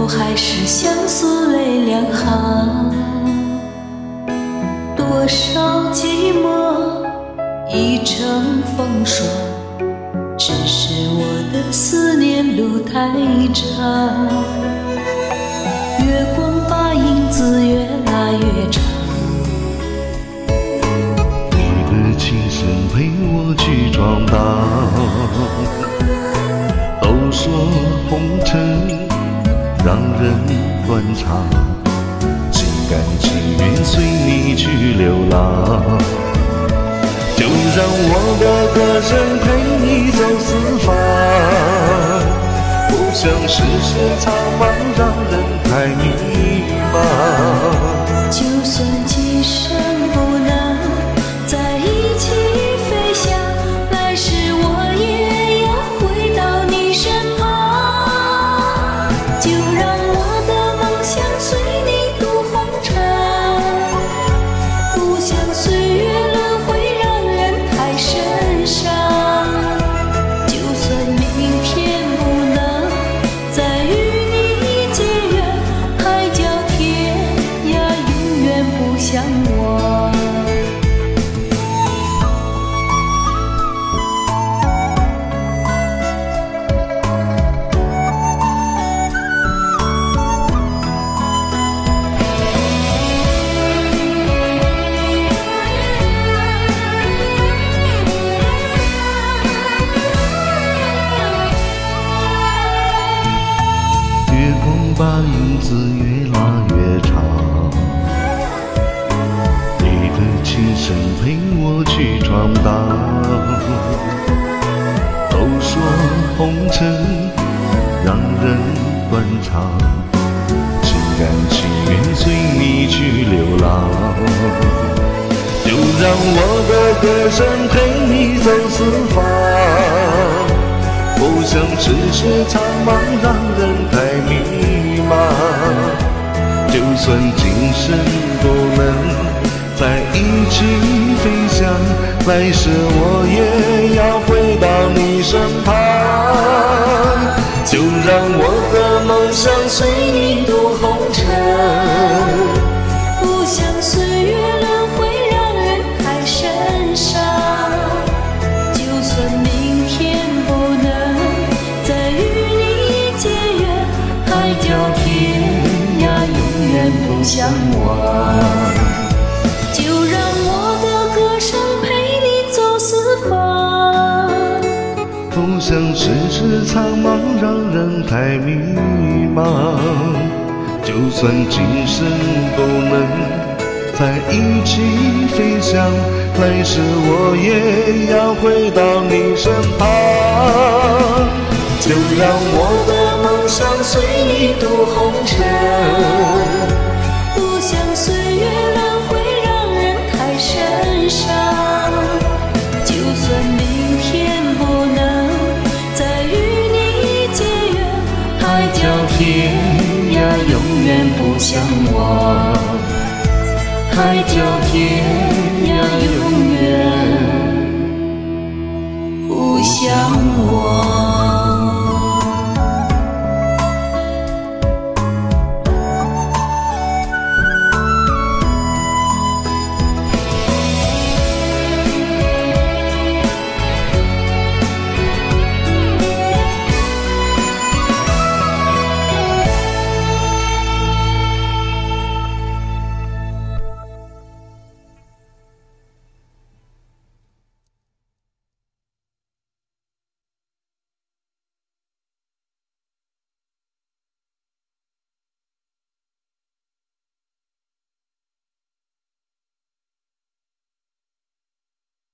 不还是相思泪两行？多少寂寞已成风霜，只是我的思念路太长。月光把影子越拉越长， 你的琴声陪我去闯荡。都说红尘让人断肠，心甘情愿随你去流浪。就让我的歌声陪你走四方，不想世事苍茫让人太迷茫。 就算今生不能在一起飞翔，来世我也要回到你身旁。就让我的梦想随你渡红尘，不想岁月轮回让人太神伤。就算明天不能再与你结缘，海角天涯永远不相忘。 月光把影子越拉越长，你的琴声陪我去闯荡。都说红尘让人断肠，心甘情愿随你去流浪。就让我的歌声陪你走四方，不想世事苍茫让人太迷茫。就算今生不能在一起飞翔，来世我也要回到你身旁。就让我的梦想随你渡红尘， 不想岁月轮回让人太神伤。就算明天不能再与你结缘，海角天涯永远不相忘。就让我的歌声陪你走四方， 不想世事苍茫让人太迷茫。就算今生不能在一起飞翔，来世我也要回到你身旁。就让我的梦想随你渡红尘， 不想岁月轮回让人太神伤。就算明天不能再与你结缘，海角天涯永远不相忘。海角天涯永远不相忘。